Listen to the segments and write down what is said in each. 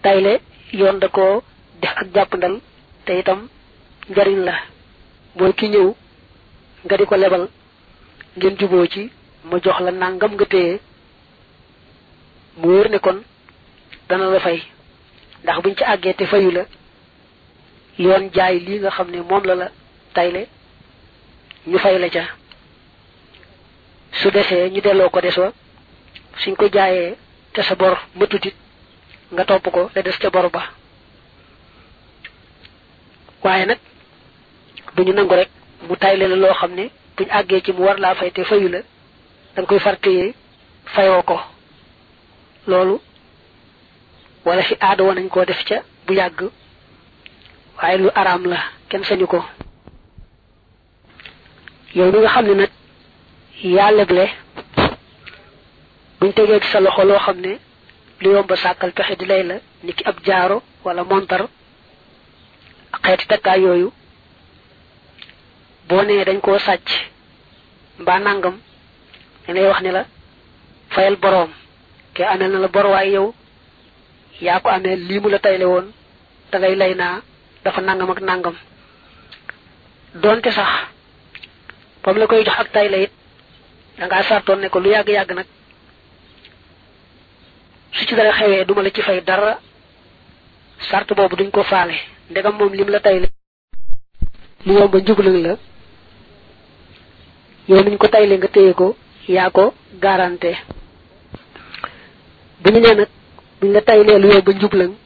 tayle yoon da ko def ak jàppandal te itam njariñ la mooy ki ñëw nga di ko lebal ngeen juboo ci mu jox la nangam nga téye mu wóor ne kon dana la fay ndax buñ ci àggee te fayu la yoon jaay lii nga xam ne moom la tayle ñu fay la ca su desee ñu delloo ko des wa suñ ko jaayee te sa bor matutit nga topp ko la des ca bor ba waaye nag duñu nangu rek mu tayle la loo xam ne buñ àggee ci mu war laa fay te fayu la danga koy far téye fayoo ko loolu wala fi aada woon nañ koo def ca bu yàgg waaye lu araam la kenn sañu ko yow mi nga xam ne nag yaa leble buñ tegee ci sa loxo loo xam ne lu yomba sàkkal pexe di lay la niki ab jaaro wala montar xeeti takkaay yooyu boo nee dañ koo sàcc mbaa nangam dañuy wax ne la fayal boroom ke amel na la bor waaye yow yaa ko amee lii mu la tayle woon da ngay lay naa dafa nangam ak nangam doonte sax bam la koy jox ak tayle it da ngaa sartoon ne ko lu yàgg-yàgg nag su ci dara xewee duma la ci fay dara sart boobu duñ ko faale ndegam moom lim la tayle lu yomba njublang la yow niñ ko tayle nga téye ko yaa ko garanté bu ñu nee nag buñ la taylee lu yomba njublang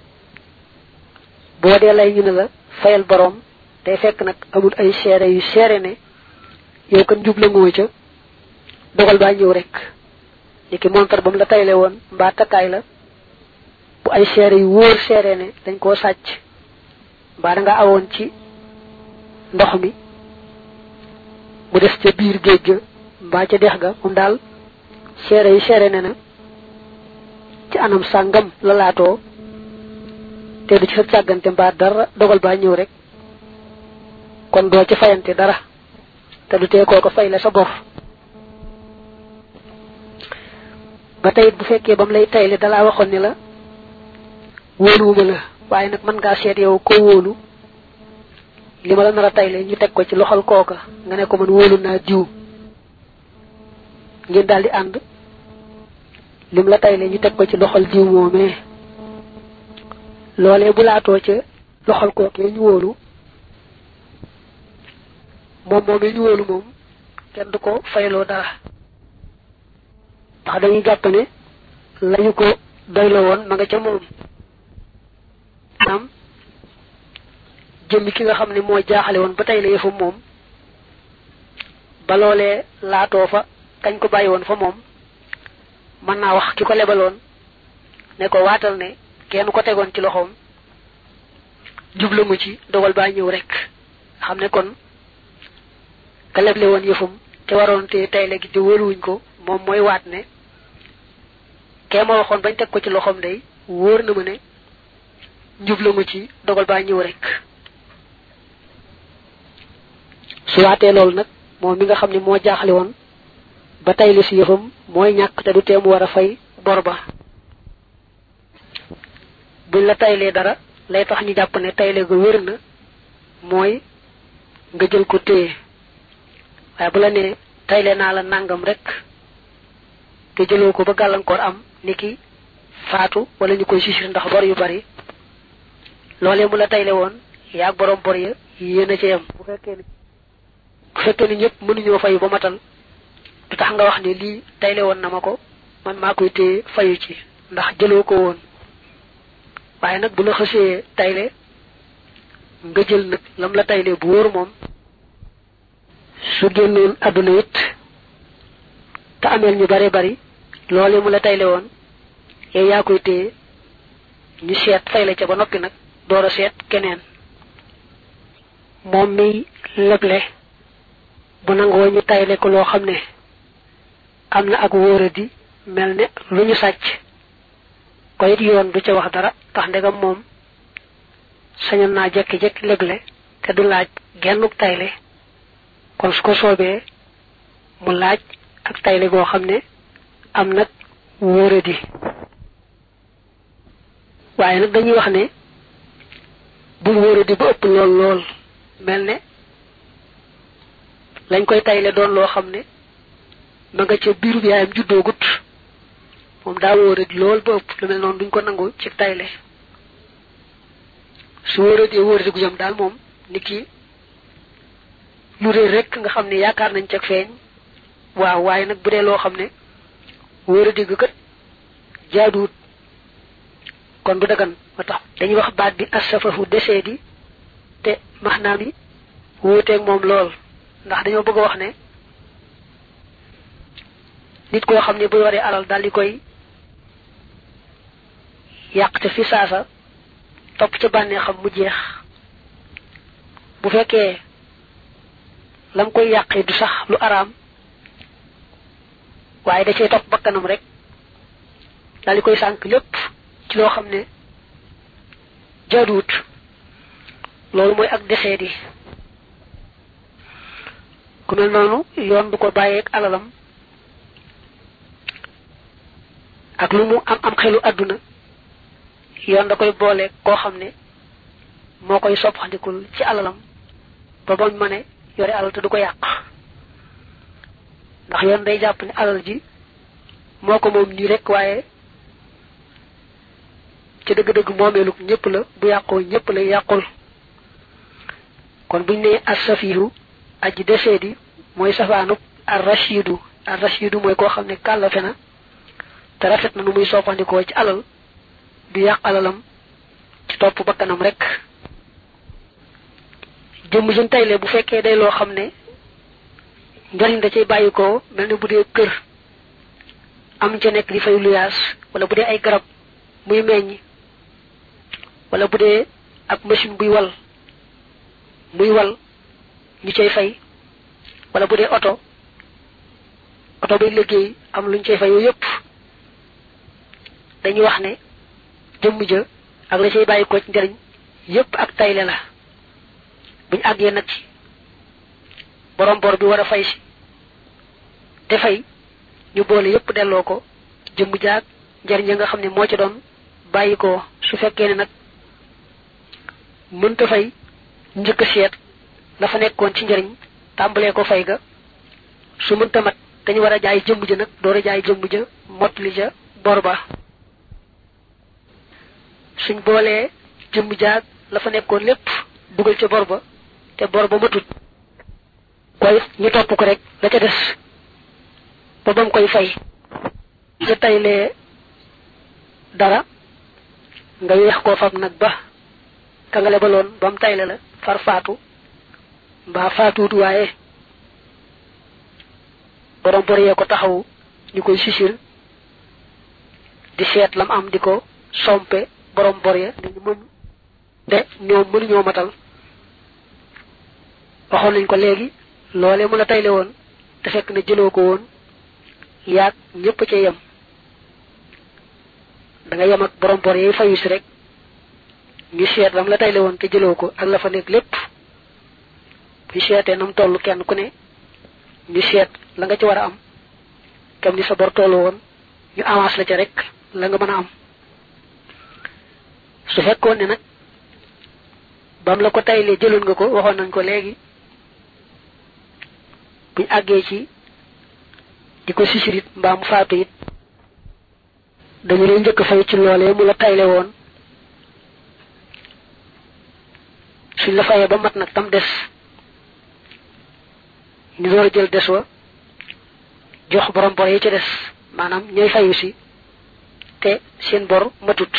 boo dee lay ñu ne la fayal boroom day fekk nag amul ay seere yu seere ne yow kan njublangoo ca dogal baa ñëw rek niki montar ba mu la tayle woon mbaa takkaay la bu ay seere yu wóor seere ne dañ koo sàcc mbaa da nga awoon ci ndox mi mu des ca biir géej ga mbaa ca dex ga moom daal seere yi seere ne na ci anam sàngam la laatoo te du ci sa càggante mbaa dara dogal baa ñëw rek kon doo ci fayante dara te du tee kooko fay la sa bor ba tey bu fekkee bam lay tayle dalaa waxoon ne la wóoluwuma la waaye nag mën ngaa seet yow ko wóolu li ma la nar a tayle ñu teg ko ci loxol kooka nga ne ko man wóolu naa diw ngeen daal di ànd lim la tayle ñu teg ko ci loxol diw moomee loolee bu laatoo ca loxol kookee ñu wóolu moom moomee ñu wóolu moom kenn du ko fayloo dara ndax dañuy jàpp ne lañu ko doyloo woon ma nga ca moom am jëmmi ki nga xam ne moo jaaxale woon ba tey la yëfu moom ba loolee laatoo fa kañ ko bàyyi woon fa moom mën naa wax ki ko lebaloon ne ko waatal ne kenn ko tegoon ci loxoom jublu mu ci dogal baa ñëw rek xam ne kon ka leble woon yëfum te waroon te tayle gi te wóoluwuñ ko moom mooy waat ne kee ma waxoon bañ teg ko ci loxoom day wóor na ma ne njublu mu ci dogal baa ñëw rek su waatee loolu nag moom mi nga xam ne moo jaaxle woon ba tayle si yëfam mooy ñàkk te du tee mu war a fay bor ba buñ la taylee dara lay tax ñu jàpp ne tayle ga wér na mooy nga jël ko téye waaye bu la nee tayle naa la nangam rek te jëloo ko ba gàllankoor am niki faatu wala ñu koy sisir ndax bor yu bari loolee mu la tayle woon yaag borom bor ya yéen a ca yam bu fekkee ni ñëpp mënuñoo fayu ba matal du tax nga wax ne lii tayle woon na ma ko man maa koy téye fayu ci ndax jëloo ko woon waaye nag bu la xësee tayle nga jël nag lam la tayle bu wóor moom su génnoon àdduna it te ameel ñu bare bari loolee mu la tayle woon yow yaa koy téye ñu seet fay la ca ba noppi nag door a seet keneen moom mi leble bu nangoo ñu tayle ko loo xam ne am na ak wóoradi mel ne lu ñu sàcc ko it yoon du ca wax dara tax ndegam moom sañoon naa jekki-jekki leble te du laaj gennuk tayle kon su ko soobee mu laaj ak tayle goo xam ne am nag wóoradi waaye nag dañuy wax ne bul wóore di ba ëpp lool mel ne lañ koy tayle doon loo xam ne ma nga ca biiru bi yaayam juddoogut moom daa wóore di lool ba ëpp lu mel noonu duñ ko nangu ci tayle su wóore di wóore di gu jëm daal moom ni ki lu réer rek nga xam ne yaakaar nañ ca feeñ waaw waaye nag bu dee loo xam ne wóore di kat jaaduwut kon du dagan moo tax dañuy wax baat bi asafahu desee di te maxnaam yi wuuteeg moom lool ndax dañoo bëgg a wax ne nit koo xam ne bu yoree alal daal di koy yàq te fi saasa topp ca bànnee xam mu jeex bu fekkee lam koy yàqee du sax lu araam waaye da cay topp bakkanam rek daal di koy sànk lépp ci loo xam ne jaaduwut loolu mooy ak desee di ku mel noonu yoon du ko bàyyeeg alalam ak lu mu am xelu àdduna yoon da koy booleeg koo xam ne moo koy soppaxandikul ci alalam ba bañ ma ne yore alal te du ko yàq ndax yoon day jàpp ne alal ji moo ko moom nii rek waaye ci dëgg-dëgg moomeelu ñëpp la bu yàqoo ñëpp la yàqul kon buñ ne as-safihu aji desee di mooy safaanub ar-rashidu mooy koo xam ne kàllafe na te rafet na nu muy soppandikoo ci alal du yàq alalam ci topp bakkanam rek jëmm juñ tayle bu fekkee day loo xam ne njariñ da cay bàyyikoo mel ne bu dee kër am ca nekk di fay luyaas wala bu dee ay garab muy meññ wala bu dee ab machine buy wal ñu cay fay wala bu dee oto bay liggéey am luñ cay fay yooyu yëpp dañuy wax ne jëmm ja ak la cay bàyyi ko ci njariñ yëpp ak tayle la buñ àggee nag ci borom bor bi war a fay si te fay ñu boole yëpp delloo ko jëmm jaag njariñ ya nga xam ne moo ci doon bàyyi ko su fekkee ne nag mënta fay njëkk seet la fa nekkoon ci njariñ tàmbalee ko fay ga su mënta mat dañu war a jaay jëmm ja nag door a jaay jëmm ja mottali ja bor ba suñ boolee jëmm jaag la fa nekkoon lépp dugal ca bor ba te bor ba matut koy ñu topp ko rek la ca des ba bam koy fay ca taylee dara nga weex koo fab nag ba ka nga lebaloon ba mu tayle la far faatu mbaa faatuut waaye borom bor yee ko taxaw ñu koy sisir di seet lam am di ko sompe borom bor ya dañu mën de ñoom mënuñoo matal waxoon nañ ko léegi loolee mu la tayle woon te fekk na jëloo ko woon yaag ñëpp ca yem da nga yem ak borom bor yi fayu si rek ñu seet lam la tayle woon te jëloo ko ak la fa nekk lépp bu seetee nam toll kenn ku ne ñu seet la nga ci war a am kam ni sa bor tollu woon ñu avance la ca rek la nga mën a am su fekkoon ne nag bam la ko taylee jëloon nga ko waxoon nañ ko léegi buñ àggee ci di ko sisirit mbaa mu faatu it dañu lay njëkk fay ci loolee mu la tayle woon suñ la fayee ba mat nag tam des ñu door a jël des wa jox borom bor yi ci des maanaam ñooy fayu si te seen bor matut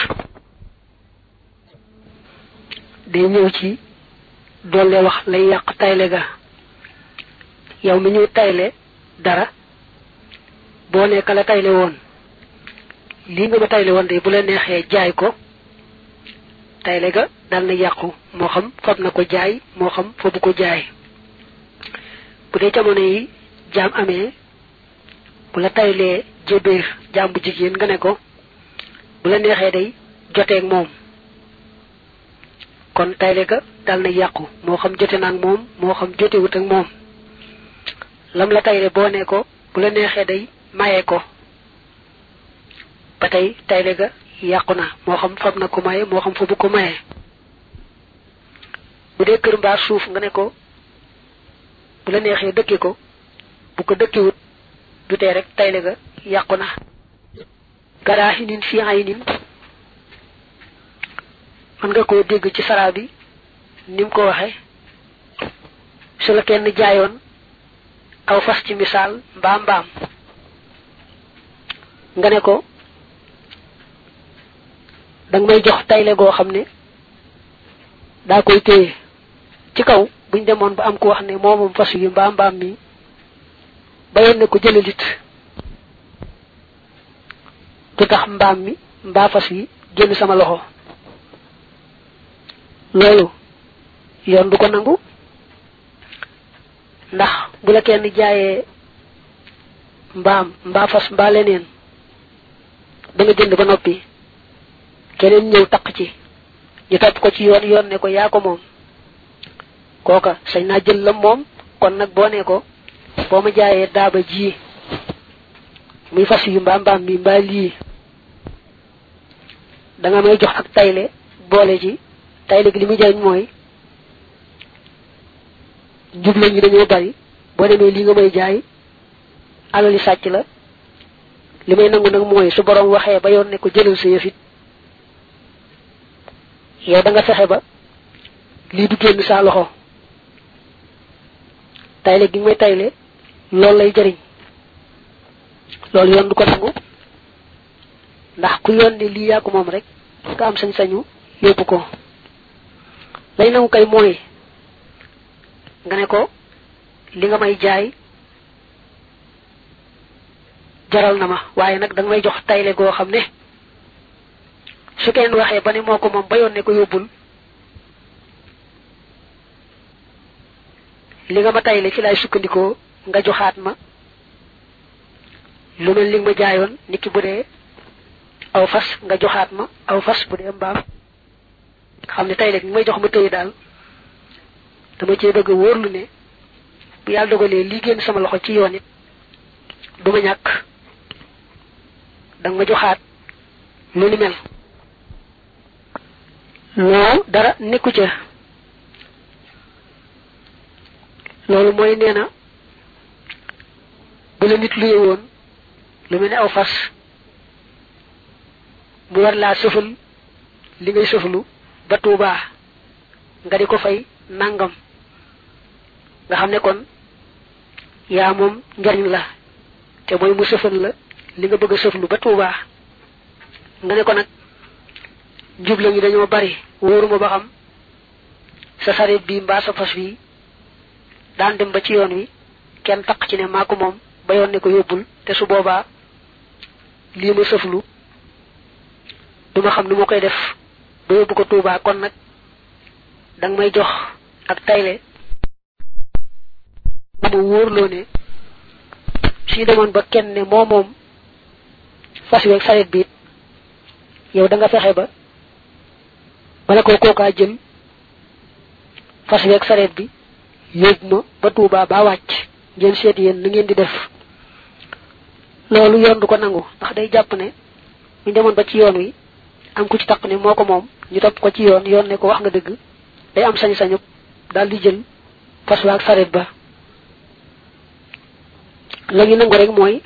day ñëw ci doole wax lay yàq tayle ga yow mi ñu tayle dara boo nekk la tayle woon lii nga ma tayle woon de bu la neexee jaay ko tayle ga dal na yàqu moo xam fab na ko jaay moo xam fabu ko jaay bu dee jamono yi jaam amee bu la taylee jébéer jaam bu jigéen nga ne ko bu la neexee day joteeg moom kon tayle ga dal na yàqu moo xam jote naag moom moo xam jotewut ak moom lam la tayle boo ne ko bu la neexee day maye ko ba tey tayle ga yàquna moo xam fab na ko maye moo xam fa bu ko maye bu dee kër mbaa suuf nga ne ko bu la neexee dëkke ko bu ko dëkkiwut du tee rek tayle ga yàquna garahinin fi aynin man nga ko dégg ci sara bi nim ko waxe su la kenn jaayoon aw fas ci misaal mbaam mbaam nga ne ko dang may jox tayle goo xam ne daa koy téye ci kaw buñ demoon ba am ko wax ne moomam fas yi mbaam mbaam mi bayoon ne ko jëlalit du tax mbaam mi mbaa fas yi génn sama loxo loolu yoon du ko nangu ndax bu la kenn jaayee mbaam mbaa fas mbaa leneen da nga jënd ba noppi keneen ñëw takk ci ñu topp ko ci yoon ne ko yaa ko moom kooka sañ naa jël la moom kon nag boo ne ko boo ma jaayee daaba ji muy fas yu mbaam mi mbaa lii da nga may jox ak tayle boole ci tayle gi li mu jariñ mooy njubla ñi dañoo bari boo demee lii nga may jaay alali sàcc la li may nangu nag mooy su borom waxee ba yoon ne ko jëlal sa yëfit yow da nga fexe ba lii du génn sa loxo tayle gi may tayle loolu lay jariñ loolu yoon du ko nangu ndax ku yoon ne lii yaa ko moom rek nga am sañ-sañu yóbbu ko lay nangu kay mooy nga ne ko li nga may jaay jaral na ma waaye nag da nga may jox tayle goo xam ne su kenn waxee ba ne moo ko moom ba yoon ne ko yóbbul li nga ma tayle ci laay sukkandikoo nga joxaat ma lu mel li nga ma jaayoon niki bu dee aw fas nga joxaat ma aw fas bu dee mbaam xam ne tayle gi may jox ma tëye daal dama cee bëgg wóorlu ne bu yàlla dogalee lii génn sama loxo ci yoon it du ma ñàkk danga ma joxaat lu ni mel loolu dara nekku ca loolu mooy nee na bu la nit luye woon lu mel ne aw fas mu war laa sëfal li ngay sëfalu ba Tuubaa nga di ko fay nangam nga xam ne kon yaa moom njariñ la te mooy mu sëfal la li nga bëgg a sëflu ba Tuubaa nga ne ko nag njubla ñi dañoo bari wóoruma ba xam sa sareet bi mbaa sa fas wi daan dem ba ci yoon wi kenn taq ci ne maa ko moom ba yoon ne ko yóbbul te su boobaa lii ma sëflu duma xam nu ma koy def ba yóbbu ko Tuubaa kon nag danga may jox ak tayle mu wóorloo ne suñu demoon ba kenn ne moom fas wi ak sareet bi yow da nga fexe ba bala ko kookaa jël fas wi ak sareet bi yóbbu ma ba Tuubaa ba wàcc ngeen seet yéen nu ngeen di def loolu yoon du ko nangu ndax day jàpp ne ñu demoon ba ci yoon wi am ku ci taq ne moo ko moom ñu topp ko ci yoon ne ko wax nga dëgg day am sañ-sañu daal di jël fas wi ak sareet ba la ñu nangu rek mooy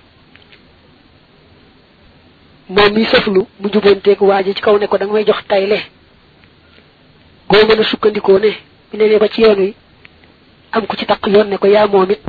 moom mi sëflu mu jubanteeg waa ji ci kaw ne ko da nga may jox tayle goo mën a sukkandikoo ne bu ne ba ci yoon wi am ku ci taq yoon ne ko yaa moom it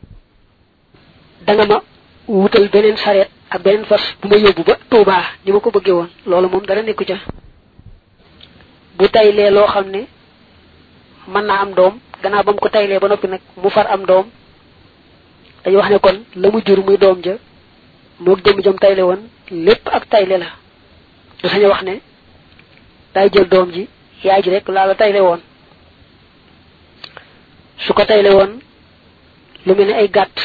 da nga ma wutal beneen sareet ak beneen fas bu ma yóbbu ba Tuubaa ni ma ko bëggee woon loolu moom dara nekku ca bu taylee loo xam ne mën naa am doom gannaaw ba mu ko taylee ba noppi nag mu far am doom dañu wax ne kon la mu jur muy doom ja moo jëm jëm tayle woon lépp ak tayle la du sañ wax ne day jël doom ji yaay ji rek laa la tayle woon su ko tayle woon lu mel ne ay gàtt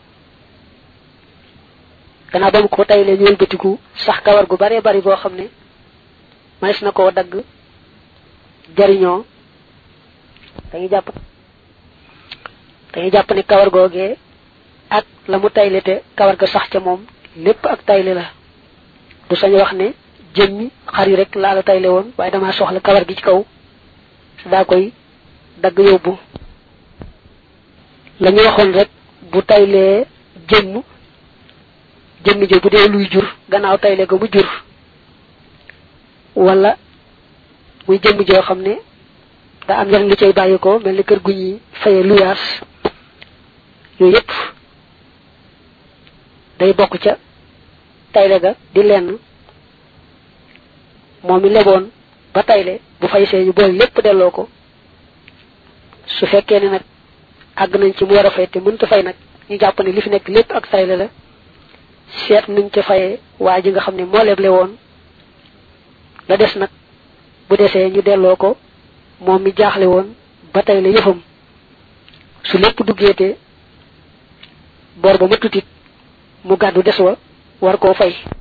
gannaaw ba mu ko taylee ñëwal bëtiku sax kawar gu bare bari boo xam ne manes na koo dagg jariñoo dañuy jàpp ne kawar googee ak la mu tayle te kawar ga sax ca moom lépp ak tayle la du sañ wax ne jëmmi xari rek la la taylé won waye dama soxla kawar gi ci kaw da koy dag yobbu lañu waxon rek bu taylé jëmm jëmmi je bu dé luy jur gannaaw taylé go mu jur wala muy jëmm jo xamné da am ñan lu cey bayiko melni kër guñi fayé luyas yoy yépp day bokk ca taylé ga di lenn momi lebon ba taylé bu fay sé ñu bol lépp delloo ko su fekkee ne nag àgg nañ ci mu war a fay te mënta fay nag ñu jàpp ne li fi nekk lépp ak taylé la seet nañ ca fayee waa ji nga xam ne moo leble woon la des nag bu desee ñu delloo ko moom mi jaaxle woon ba taylé yëfam su lépp duggeete bor ba ma tutit mu gàddu des wa war koo fay